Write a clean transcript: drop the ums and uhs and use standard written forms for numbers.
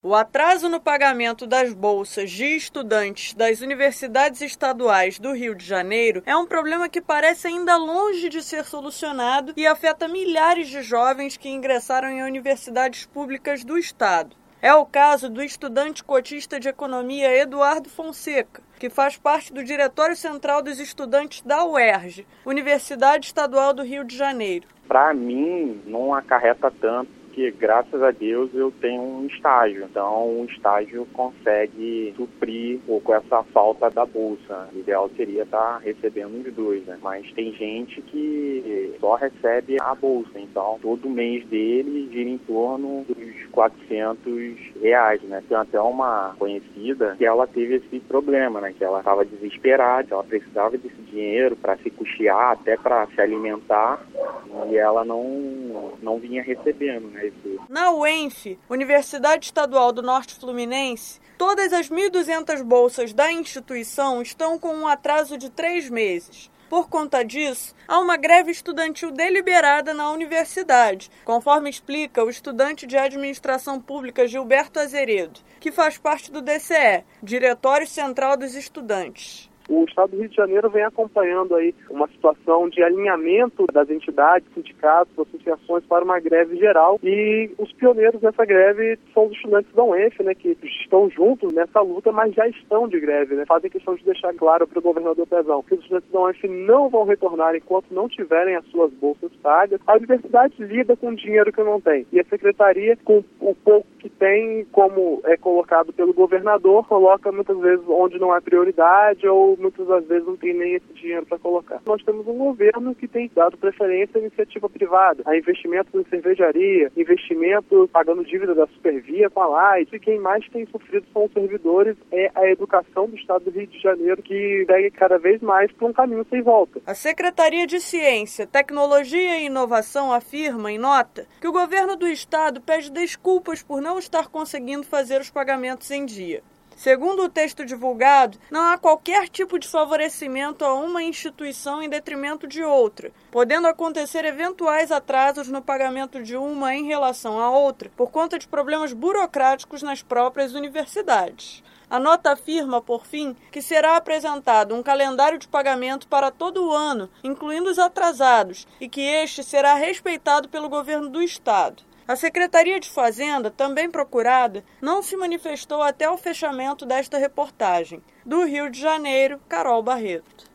O atraso no pagamento das bolsas de estudantes das universidades estaduais do Rio de Janeiro é um problema que parece ainda longe de ser solucionado e afeta milhares de jovens que ingressaram em universidades públicas do estado. É o caso do estudante cotista de economia Eduardo Fonseca, que faz parte do Diretório Central dos Estudantes da UERJ, Universidade Estadual do Rio de Janeiro. Para mim, não acarreta tanto, porque graças a Deus eu tenho um estágio. Então, o estágio consegue suprir um pouco essa falta da bolsa. O ideal seria estar recebendo os dois, né? Mas tem gente que só recebe a bolsa. Então, todo mês dele gira em torno dos R$400, né? Tem até uma conhecida que ela teve esse problema, né? Que ela estava desesperada, ela precisava desse dinheiro para se custear, até para se alimentar, e ela não vinha recebendo, né? Na UENF, Universidade Estadual do Norte Fluminense, todas as 1.200 bolsas da instituição estão com um atraso de 3 meses. Por conta disso, há uma greve estudantil deliberada na universidade, conforme explica o estudante de Administração Pública Gilberto Azeredo, que faz parte do DCE, Diretório Central dos Estudantes. O Estado do Rio de Janeiro vem acompanhando aí uma situação de alinhamento das entidades, sindicatos, associações para uma greve geral, e os pioneiros dessa greve são os estudantes da UENF, né, que estão juntos nessa luta, mas já estão de greve, né, fazem questão de deixar claro para o governador Pezão que os estudantes da UENF não vão retornar enquanto não tiverem as suas bolsas pagas. A universidade lida com o dinheiro que não tem, e a secretaria, com o pouco que tem, como é colocado pelo governador, coloca muitas vezes onde não é prioridade, ou muitas das vezes não tem nem esse dinheiro para colocar. Nós temos um governo que tem dado preferência à iniciativa privada, a investimentos em cervejaria, investimento pagando dívida da Supervia com a Light, e quem mais tem sofrido são os servidores, é a educação do estado do Rio de Janeiro, que segue cada vez mais para um caminho sem volta. A Secretaria de Ciência, Tecnologia e Inovação afirma, em nota, que o governo do estado pede desculpas por não estar conseguindo fazer os pagamentos em dia. Segundo o texto divulgado, não há qualquer tipo de favorecimento a uma instituição em detrimento de outra, podendo acontecer eventuais atrasos no pagamento de uma em relação à outra por conta de problemas burocráticos nas próprias universidades. A nota afirma, por fim, que será apresentado um calendário de pagamento para todo o ano, incluindo os atrasados, e que este será respeitado pelo governo do estado. A Secretaria de Fazenda, também procurada, não se manifestou até o fechamento desta reportagem. Do Rio de Janeiro, Carol Barreto.